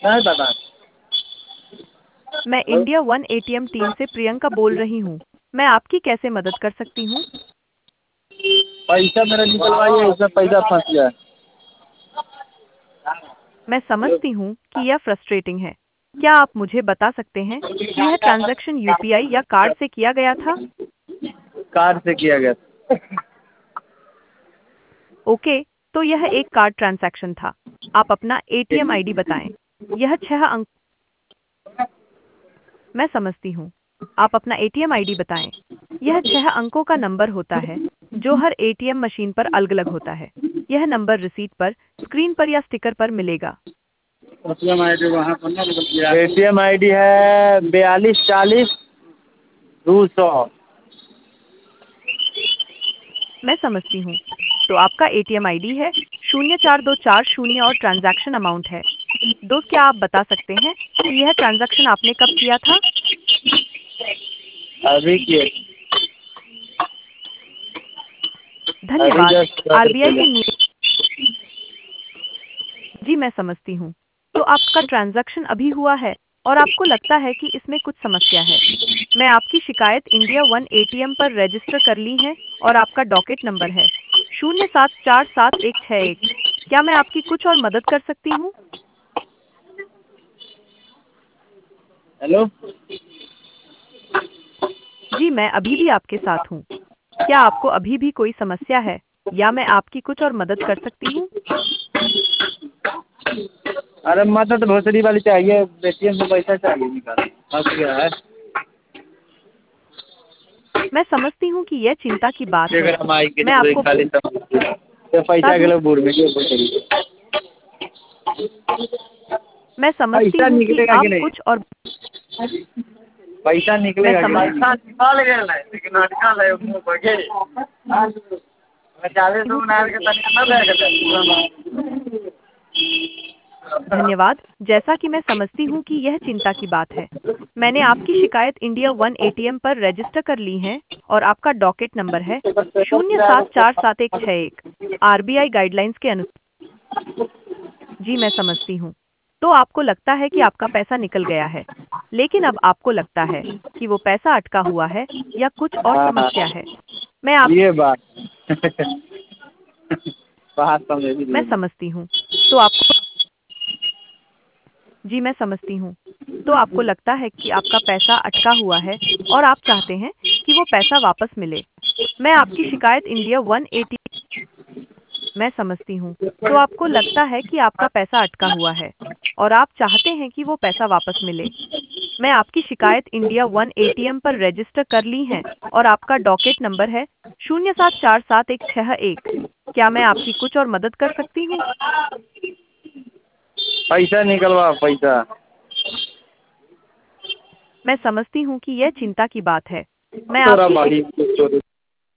नहीं पता। मैं hello. India one ATM team से प्रियंका बोल रही हूँ। मैं आपकी कैसे मदद कर सकती हूँ? पैसा मेरा निकलवाइए, इसमें पैसा फंस गया है। मैं समझती हूँ कि यह फ्रस्ट्रेटिंग है। क्या आप मुझे बता सकते हैं कि यह ट्रांजैक्शन यूपीआई या कार्ड से किया गया था? कार्ड से किया गया। ओके, तो यह एक कार्ड ट्रांजैक्शन था। आप अपना एटीएम आईडी बताएं। यह 6 अंक। मैं समझती हूँ। आप अपना एटीएम आईडी बताएं। यह 6 अंकों का नंबर होता है जो हर एटीएम मशीन पर अलग-अलग होता है। यह नंबर रिसीट पर, स्क्रीन पर या स्टिकर पर मिलेगा। एटीएम आईडी वहाँ पर ना मतलब एटीएम आईडी है 4240 200। मैं समझती हूँ। तो आपका एटीएम आईडी है 04240 और ट्रांजैक्शन अमाउंट है। दोस्त, क्या आप बता सकते हैं कि यह ट्रांजैक्शन आपने कब किया था? अभी किए। अभी धन्यवाद। जस्ट 10 रुपये आरबीआई में। के नियम। जी, मैं समझती हूँ। तो आपका ट्रांजैक्शन अभी हुआ है और आपको लगता है कि इसमें कुछ समस्या है। मैं आपकी शिकायत इंडिया वन एटीएम पर रजिस्टर कर ली है और आपका डॉकेट नंबर है 0747161। क्या मैं आपकी कुछ और मदद कर सकती हूँ? हेलो। जी, मैं अभी भी आपके साथ हूँ। क्या आपको अभी भी कोई समस्या है या मैं आपकी कुछ और मदद कर सकती हूँ? अरे मदद भोसड़ी वाली चाहिए, एटीएम से पैसा चाहिए निकाल। फंस गया है। मैं समझती हूँ कि यह चिंता की बात है। अगर हम आई के मैं तो आपको खाली तो बता पैसा के दूँ, लोग बूढ़ में ये भोसड़ी। मैं समझती पैसा हूँ कि निकलेगा कि आप नहीं? कुछ और। पैसा मैं निकलेगा कि समझती नहीं? पैसा निकाल गया ना, लेकिन निकाल है मुंह बगे। मैं 40 हूँ। बना के तनिक ना देगा। धन्यवाद। जैसा कि मैं समझती हूँ कि यह चिंता की बात है। मैंने आपकी शिकायत इंडिया वन एटीएम पर रजिस्टर कर ली है और आपका डॉकेट नंबर है 0747161। आरबीआई गाइडलाइंस के अनुसार। जी, मैं समझती हूँ। तो आपको लगता है कि आपका पैसा निकल गया है, लेकिन अब आपको लगता है कि वो पैसा अटका हुआ है या कुछ और हाँ हाँ, समस्या है। मैं आप ये बात। बात समझ मैं लीजिए। समझती हूँ। तो आपको जी, मैं समझती हूँ। तो आपको लगता है कि आपका पैसा अटका हुआ है और आप चाहते हैं कि वो पैसा वापस मिले। मैं आपकी शिकायत इंडिया वन एटी मैं समझती हूँ। तो आपको लगता है कि आपका पैसा अटका हुआ है और आप चाहते हैं कि वो पैसा वापस मिले। मैं आपकी शिकायत इंडिया वन एटीएम पर रजिस्टर कर ली है और आपका डॉकेट नंबर है 0747161। क्या मैं आपकी कुछ और मदद कर सकती हूँ? पैसा निकलवा पैसा। मैं समझती हूँ कि यह चिंता की बात है। मैं तोरा आपकी बाड़ी